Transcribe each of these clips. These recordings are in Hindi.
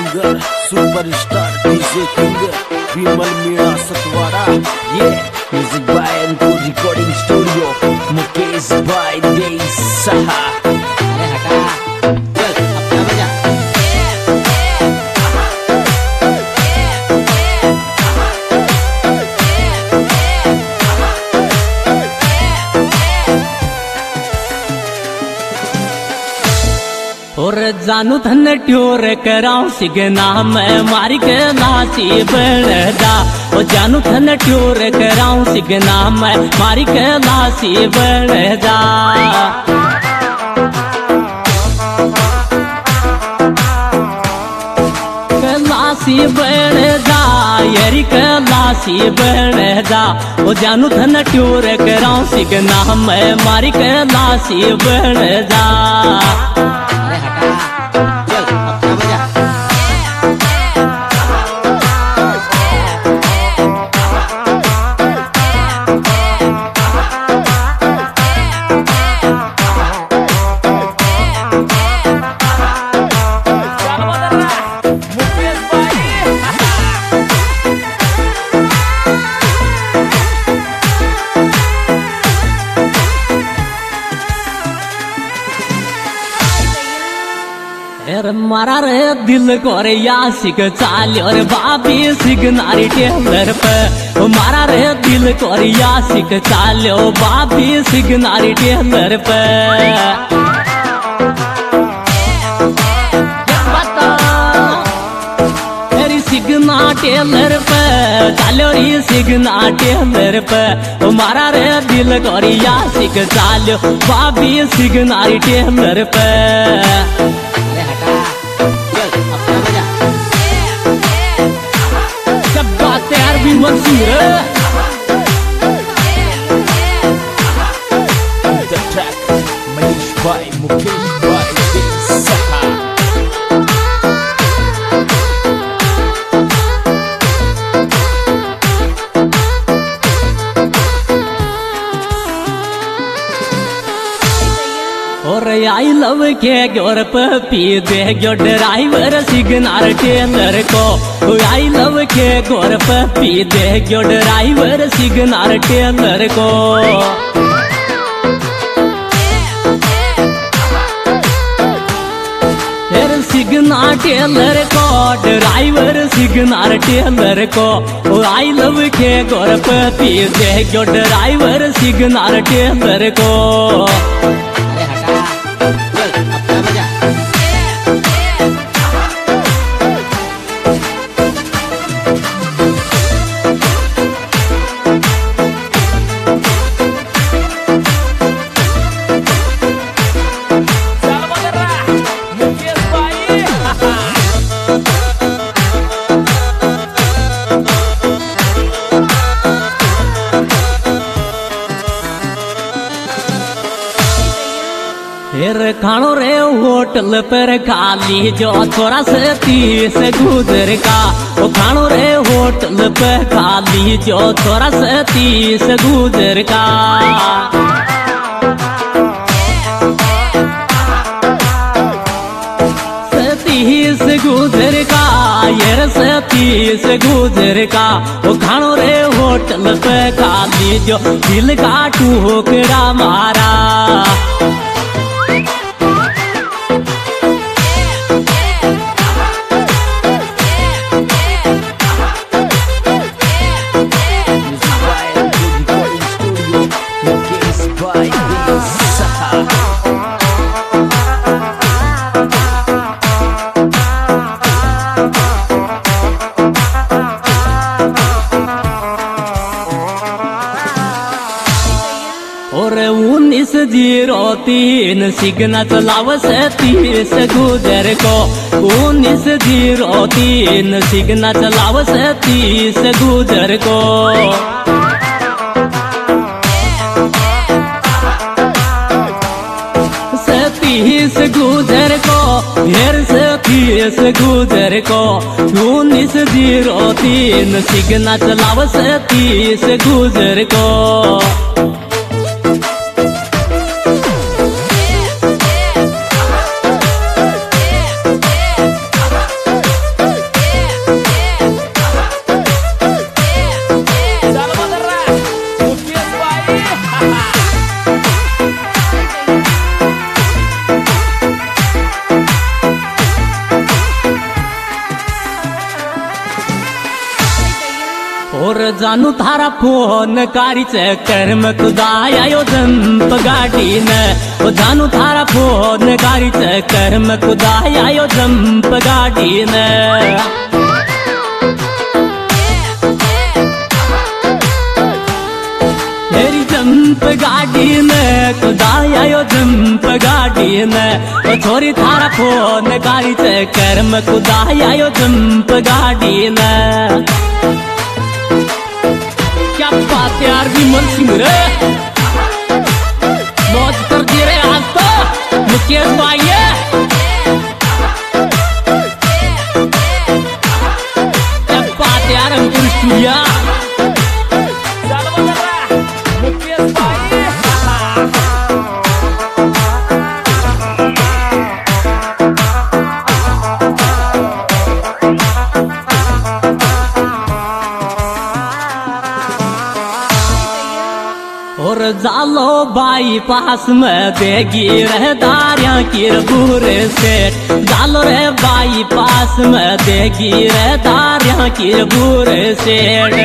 Singer superstar DJ king Vimal Meena Satwara. ये म्यूजिक बाय एनको रिकॉर्डिंग स्टूडियो मुकेश भाई दे सहा। अरे हटा चल अपना बजा। और जानू धन ट्योर कराऊं सिगना मैं मारी के लासी बड़ा। ओ जानू धन ट्योर कराऊं सिगना मैं मारी के लासी बड़ा। लासी बड़ा यारी लासी बड़ा। ओ जानू धन ट्योर कराऊं सिगना मैं मारी के लासी बड़ा। अरे हटा चल अपना बजा। मारा रे दिल को रे यासिक चाल और बाबी सिग्नारी टेलर पे। ओ मारा रे दिल को रे यासिक चाल ओ बाबी सिग्नारी टेलर पे। सिग्ना टेलर पे चालो री सिग्ना टेलर पे। ओ मारा रे दिल को रे यासिक चाल बाबी सिग्नारी टेलर पे। विमल सिंह मनीष भाई मुकेश भाई दे सहा। और आई लव के गोर पपी दे गो ड्राइवर सिग्नल टेलर को। आई लव के गोर पपी दे गो ड्राइवर सिग्नल टेलर को। फिर सिग्ना टेलर को ड्राइवर सिग्नल टेलर को। आई लव के गोर पपी दे गो ड्राइवर सिग्नल टेलर को। अपना बजा। फिर खानो रे होटल पर खाली जो थोड़ा से 30 गुजर का। ओ खानो रे होटल पर खाली जो थोड़ा से 30 गुजर का। 30 गुजर का यार 30 गुजर का। ओ खानो रे होटल पे खाली जो दिल का टुकड़ा मारा। और 1903 सिग्ना चलाव से 30 गुजर को। 1903 सिग्ना चलाव से 30 गुजर को। 30 गुजर को फिर से 30 गुजर को। 1903 सिग्ना चलाव से 30 गुजर को। और जानू थारा फोन कारी चक्कर में खुदा आयो जंप गाड़ी ने। ओ जानू थारा फोन कारी चक्कर में खुदा आयो जंप गाड़ी ने। तेरी जंप गाड़ी में खुदा आयो जंप गाड़ी में। ओ छोरी थारा फोन कारी चक्कर में खुदा आयो जंप गाड़ी में। क्या बात है यार विमल सिंह रे, मौज कर दे रहे आज तो मुकेश भाई है। क्या बात है यार अंकुर स्टूडियो मुकेश भाई। और जालो बाई पास में देगी रहदारियां की बुरे से। जालो रे बाई पास में देगी रहदारियां की बुरे से।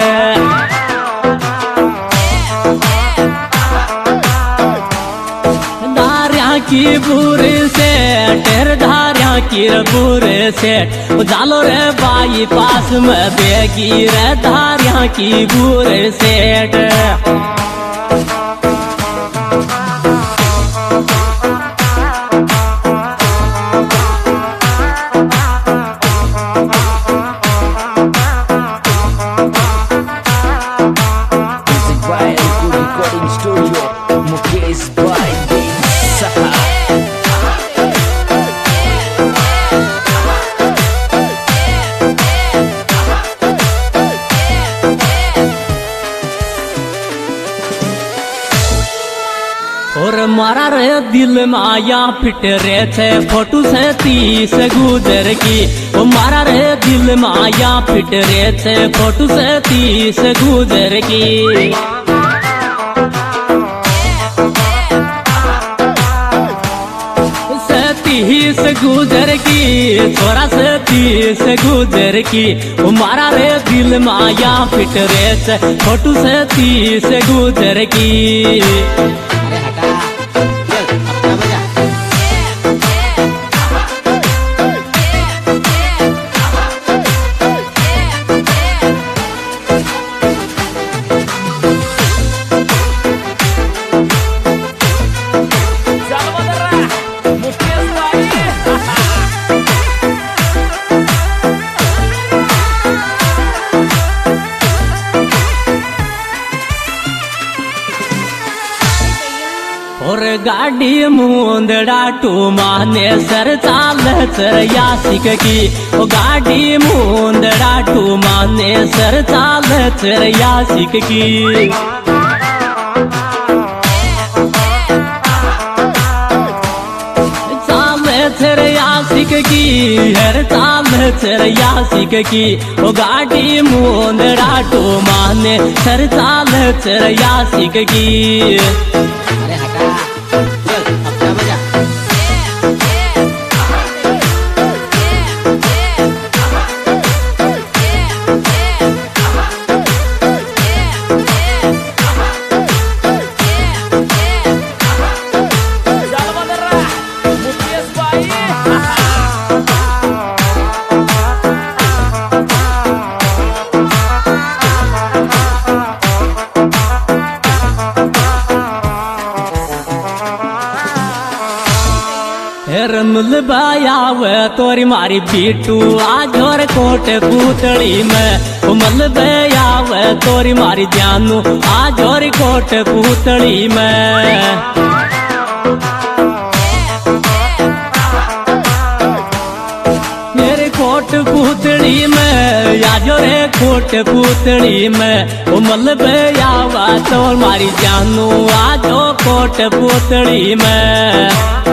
धारियां की बुरे से टेर धारियां की बुरे से। जालो रे बाई पास में देगी रहदारियां की बुरे से। Recording Studio, Mukesh by Saha. और मारा रे दिल माया फिट रे छे फोटू से 30 गुजर की। ओ मारा रे दिल माया फिट रे छे फोटू से 30 गुजर की। से 30 गुजर की छोरा से 30 गुजर की। ओ मारा रे दिल माया फिट रे छे फोटू से 30 गुजर की। और गाड़ी मुंदड़ा टू माने सर चाल चरया सिक की। ओ गाड़ी मुंदड़ा टू माने सर चाल चरया सिक की। चाल चरया सिक की हर चाल चरया सिक की। ओ गाड़ी मुंदड़ा टू माने सर चाल चरया सिक की। रमल बायाव तोरी मारी बीटू आज और कोट पुतली में। मल बयाव तोरी मारी जानू आज और कोट पुतली में। मेरे कोट पुतली में आज रे कोट पुतली में। ओ मल बयावा तोर मारी जानू आज कोट पुतली में।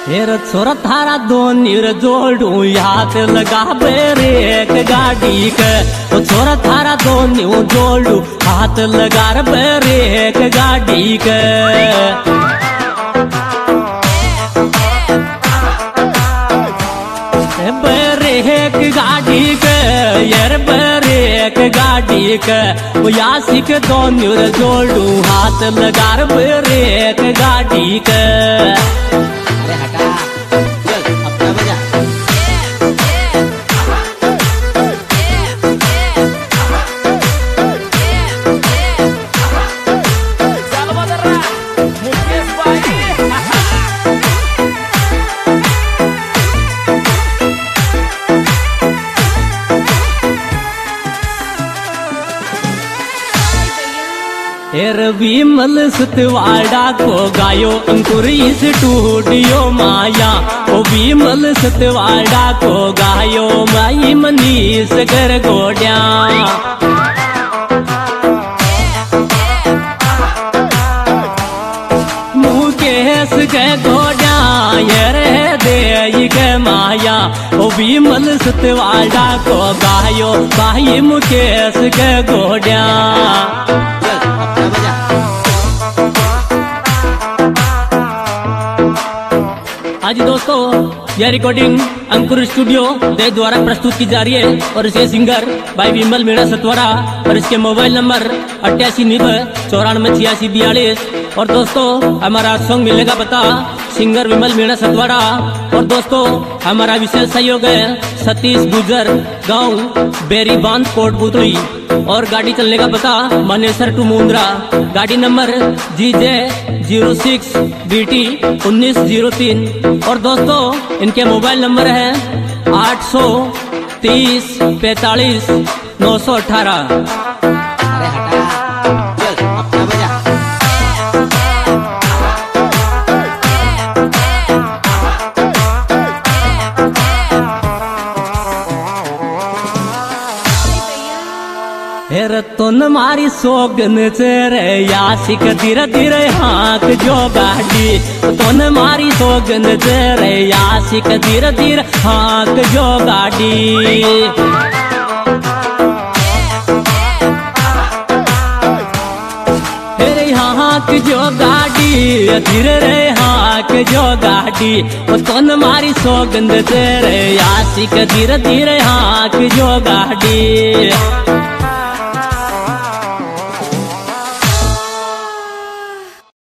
हेर छोरा थारा दोनी रे जोड़ू हाथ लगा बेरे एक गाड़ी के। ओ छोरा थारा दोनी जोड़ू हाथ लगा बेरे एक गाड़ी के। ब्रेक गाड़ी के यार ब्रेक गाड़ी के। वो यासिक दोनों रे जोड़ू हाथ लगा ब्रेक गाड़ी के। अरे हटा चल अब क्या बजा। चल बदल रहा मुकेश भाई। हेर विमल सतवाड़ा को गायो अंकुर स्टूडियो माया। ओ विमल सतवाड़ा को गायो माई मनीष कर गोड्या। मुकेश के गोड्या ये दे के माया। ओ विमल सतवाड़ा को गायो भाई मुकेश के गोड्या। आज दोस्तों यह रिकॉर्डिंग अंकुर स्टूडियो दे द्वारा प्रस्तुत की जा रही है और इसे सिंगर भाई विमल मीणा सतवाड़ा और इसके मोबाइल नंबर 8890948642। और दोस्तों हमारा सॉन्ग मिलेगा पता सिंगर विमल मीणा सतवाड़ा। और दोस्तों हमारा विशेष सहयोग है सतीश गुजर गांव बेरी बांध कोटपुतली। और गाड़ी चलने का पता मानेसर टू मुंद्रा। गाड़ी नंबर GJ06 BT 1903। और दोस्तों इनके मोबाइल नंबर है 830 45 918। अरे हटा चल अब क्या बजा। हेर तुन मारी सोगन चेरे यासिक धीरे धीरे हाँक जो गाड़ी। तुन मारी सोगन चेरे यासिक धीरे धीरे हाँक जो गाड़ी। हेरे हाँक जो गाड़ी धीरे रे हाँक जो गाड़ी। तुन मारी सोगन चेरे यासिक धीरे धीरे हाँक जो गाड़ी।